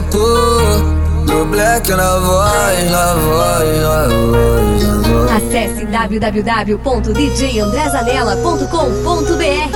Do Black na voz, na voz, na voz, na voz. Acesse www.djandrezanella.com.br.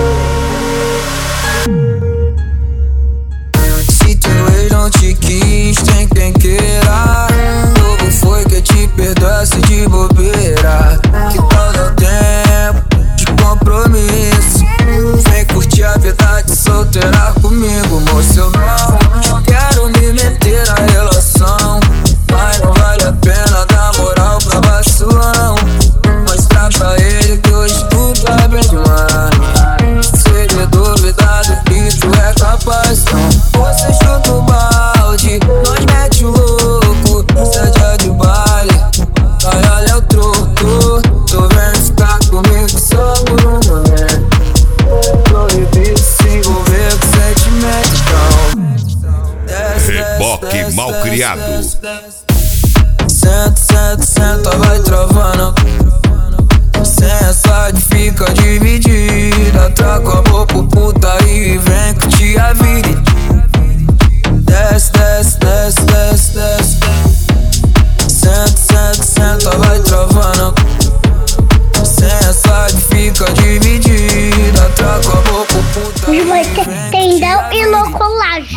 Se teu ex não te quis, tem quem queira. Como foi que te perdoasse de bobeira? Que tal dar tempo de compromisso? Vem curtir a vida de solteira comigo, moço. Eu não quero me meter na relação, mas não vale a pena dar moral pra vacilão. Mostrar pra ele que hoje tu tá bem demais. Se ele duvidar do que tu é capaz, então você chuta o balde, nós mete o louco. Seja de baile, vai olha o troco. Tô vendo ficar comigo só por um momento. Proibido se envolver com sentimento, então Reboque Malcriado. Senta, senta, senta, vai travando. Sem essa de fica dividida. Traga a boca pro puta e vem curtir a vida. Desce, desce, desce, desce, desce. Senta, senta, senta, vai travando. Sem essa de fica dividida. Traga a boca pro puta e vem curtir a vida. Tendão e inoculagem.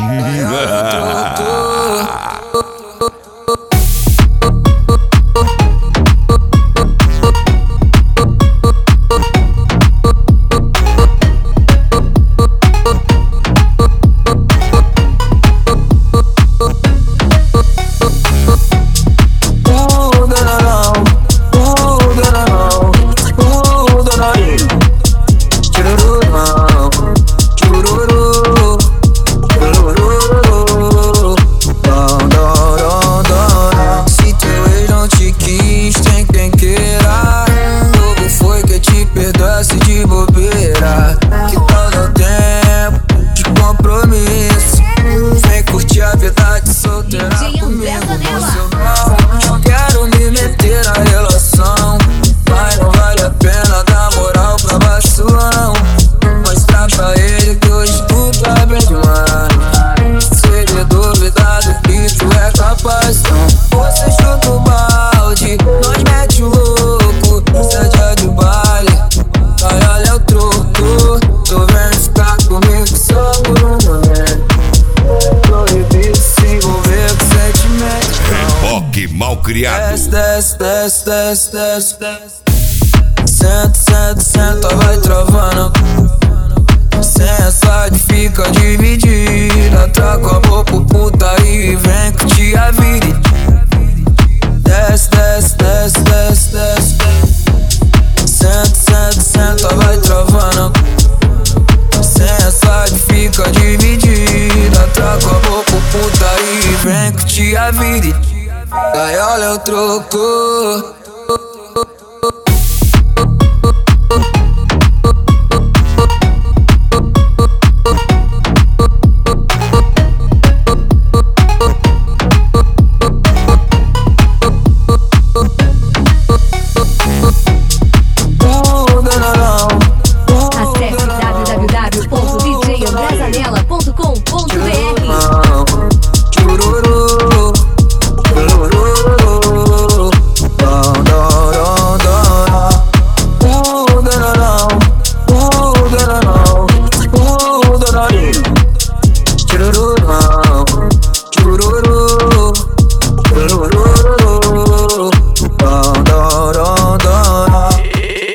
Malcriado. Desce, desce, desce, desce, desce. Senta, senta, senta, vai travando. Sem essa de fica dividida. Traga a boca pro puta e vem curtir a vida. Desce, desce, desce.